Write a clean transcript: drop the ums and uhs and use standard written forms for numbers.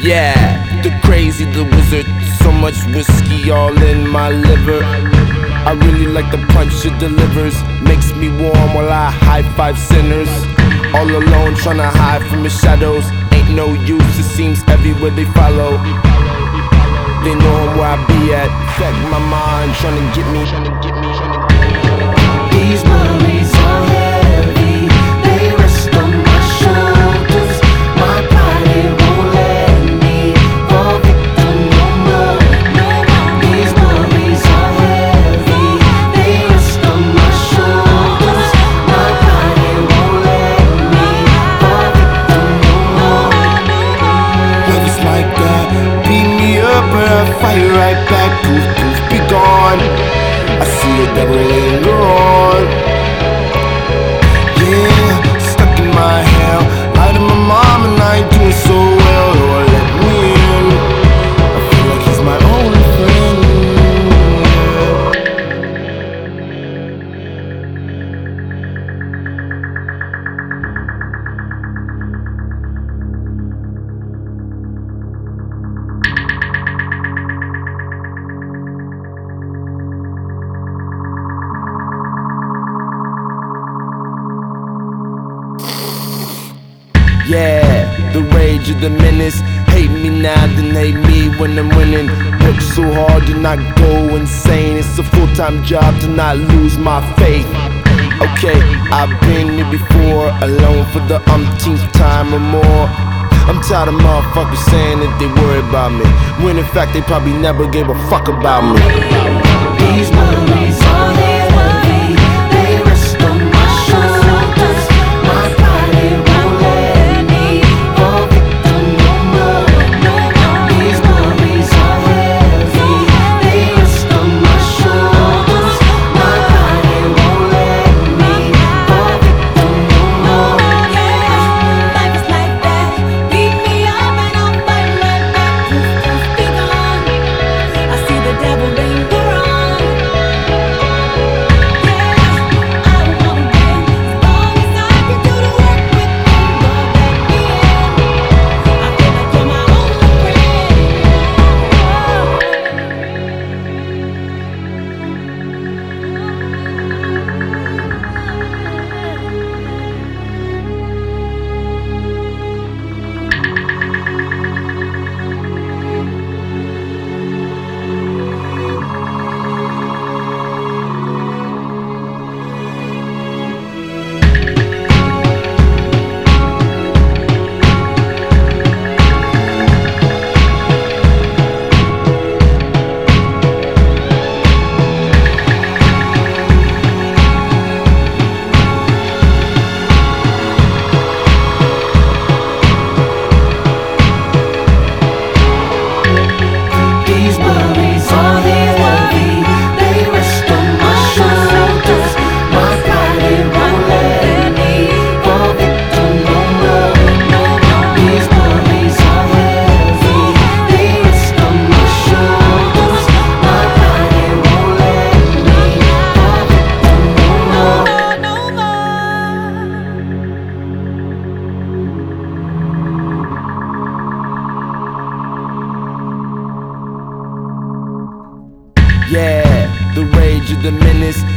Yeah, the crazy, the wizard. So much whiskey all in my liver. I really like the punch it delivers. Makes me warm while I high five sinners. All alone tryna hide from the shadows. Ain't no use, it seems everywhere they follow. They know where I be at. Affect my mind, tryna get me. These worries are heavy, they rest on my shoulders. My pride, it won't let me fall victim no more. These worries are heavy, they rest on my shoulders. My pride, it won't let me fall victim no more. Love is like that, beat me up but I fight right back. Poof, poof, be gone. I see the devil linger on. Yeah, stuck in my hell. Lied to my mom and I ain't doing so well. Lord, let me in. I feel like he's my only friend. Yeah, the rage of the menace. Hate me now, then hate me when I'm winning. Work so hard to not go insane. It's a full-time job to not lose my faith. Okay, I've been here before, alone for the umpteenth time or more. I'm tired of motherfuckers saying that they worry about me, when in fact they probably never gave a fuck about me. These worries are heavy, they rest on my shoulders. My pride, it won't let me fall victim no more. These worries are heavy, they rest on my shoulders. My pride, it won't let me fall victim no more. Life is like that, beat me up and I'll fight right back. Poof, poof, be gone. I see the devil linger on. Yeah, I wanna win, as long as I can do the work with you, Lord, let me in. I feel like you're my only friend. These worries are heavy, they rest on my shoulders. My pride, it won't let me fall victim no more. These worries are heavy, they rest on my shoulders. My pride, it won't let me fall victim no Yeah, the rage of the menace.